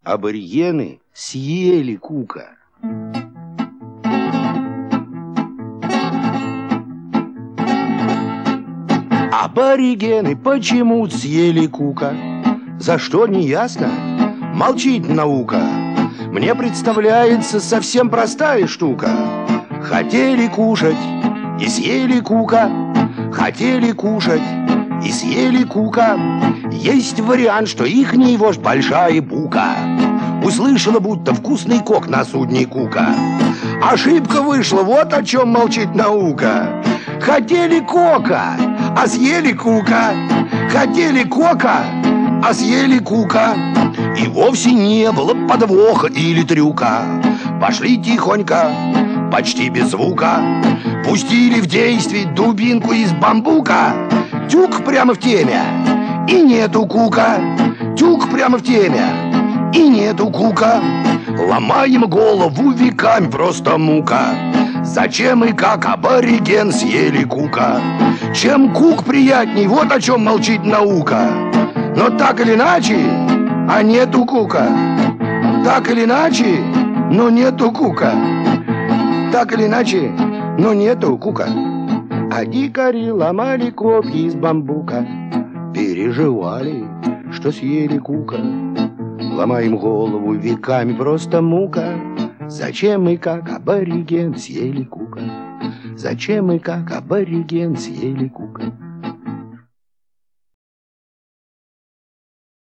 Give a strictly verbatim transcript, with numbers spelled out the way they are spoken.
Аборигены съели кука. Аборигены почему съели кука? За что, не ясно? Молчит наука. Мне представляется совсем простая штука. Хотели кушать и съели кука. Хотели кушать и съели кука. Есть вариант, что ихний вождь большая бука услышала, будто вкусный кок на судне кука. Ошибка вышла, вот о чем молчит наука. Хотели кока, а съели кука. Хотели кока, а съели кука. И вовсе не было подвоха или трюка. Пошли тихонько, почти без звука, пустили в действие дубинку из бамбука. Тюк прямо в теме, и нету кука. Тюк прямо в теме, и нету кука. Ломаем голову веками, просто мука. Зачем и как абориген съели кука? Чем кук приятней, вот о чем молчит наука. Но так или иначе, а нету кука. Так или иначе, но нету кука. Так или иначе, но нету кука. А дикари ломали копья из бамбука, переживали, что съели кука. Ломаем голову веками, просто мука. Зачем и как абориген съели кука? Зачем и как абориген съели кука?